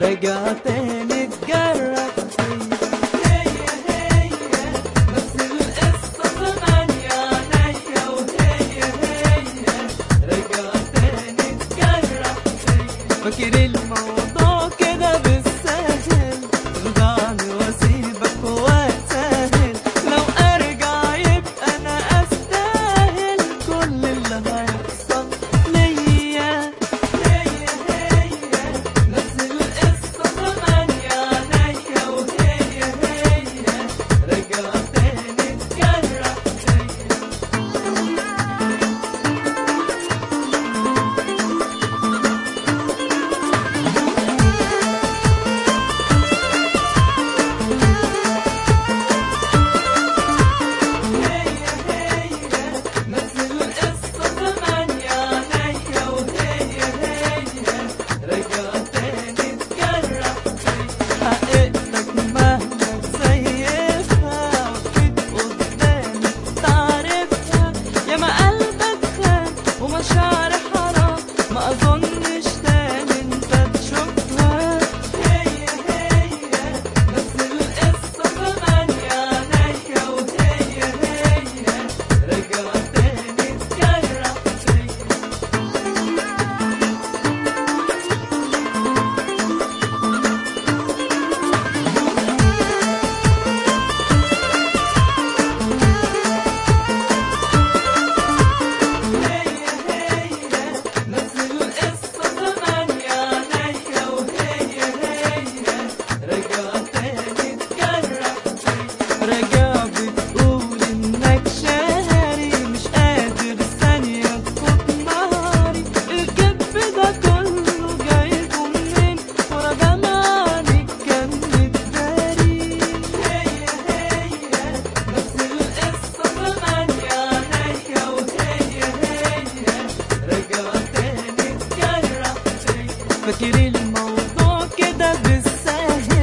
رجع تاني اتجرح فيا. هي نفس القصة زمان يا عينيا، وهي رجع تاني اتجرح فيا. فاكر الموضوع كده بالسهل، ترضعني واسيبك واتساهل، لو ارجع يبقى انا استاهل كل اللي هيحصل ليا. نفس القصة زمان يا عينيا، وهي رجع تاني اتجرح فيا. نفس القصة زمان يا عينيا، وهي رجع تاني اتجرح فيا. حقيقتك مهما تزيفها وقفت قدامي تعرفها، ياما قلبك خان ومشاعر حرام ما اظنش تاني انت تشوفها. نفس القصة زمان يا عينيا، وهي رجع تاني اتجرح فيا. نفس القصة زمان يا عينيا، وهي رجع تاني اتجرح فيا. راجع بتقول انك شاري، مش قادر ثانية تفوت نهاري، الكذب ده كله جايبه منين ورا جمالك كان متداري. نفس القصة زمان يا عينيا، وهي رجع تاني اتجرح فيا. فاكر الموضوع كده بالسهل،